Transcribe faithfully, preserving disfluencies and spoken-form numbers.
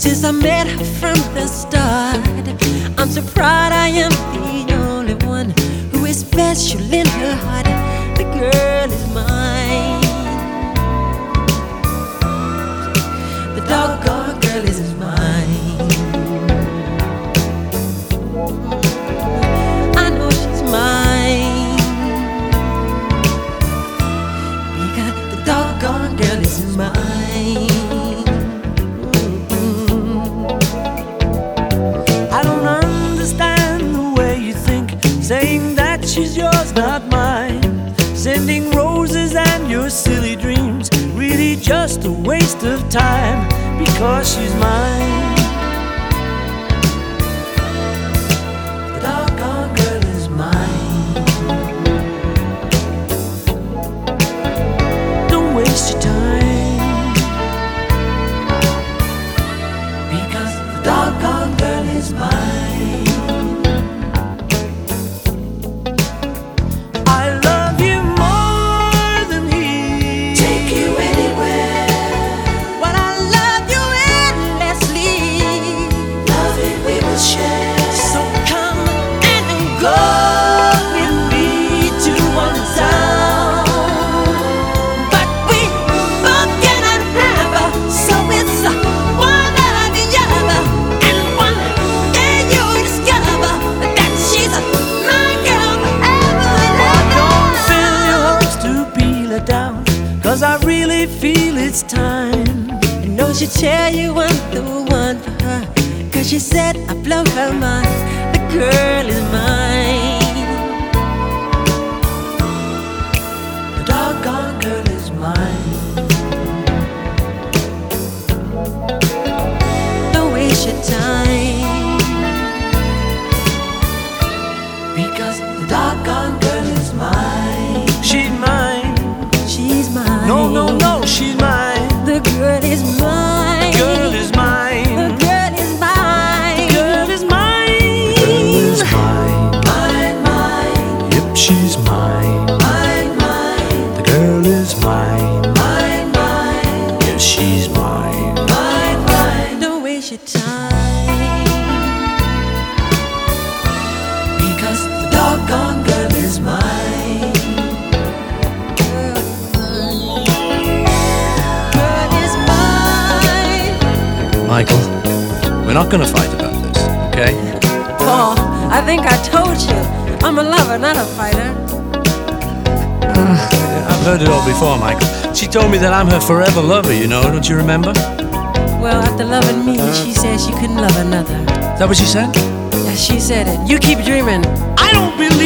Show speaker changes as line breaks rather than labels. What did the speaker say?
Since I met her from the start, I'm so proud I am the only one who is special in her heart. The girl is mine. The doggone girl is mine. I know she's mine, because the doggone girl is mine.
Saying that she's yours, not mine. Sending roses and your silly dreams, really just a waste of time, because she's mine. The doggone girl is mine. Don't waste your time, because the doggone girl is mine. Cause I really feel it's time.
I know she'll tell you I'm the one for her, cause she said I blow her mind. The girl is mine.
The doggone girl is mine.
Don't waste your time,
because the doggone girl is mine. She's mine.
She's mine.
No, no, no, she's mine.
The girl is mine.
The girl is mine.
The girl is mine.
The girl is mine. The girl is mine.
Mine, mine.
Yep, she's mine.
Mine, mine.
The girl is mine.
Mine, mine.
Yes, she's mine.
Mine, mine. Don't waste your time,
because the doggone girl is mine.
Michael, we're not gonna fight about this, okay?
Paul, I think I told you, I'm a lover, not a fighter.
Uh, I've heard it all before, Michael. She told me that I'm her forever lover, you know, don't you remember?
Well, after loving me, she said she couldn't love another.
Is that what she said?
Yeah, she said it. You keep dreaming.
I don't believe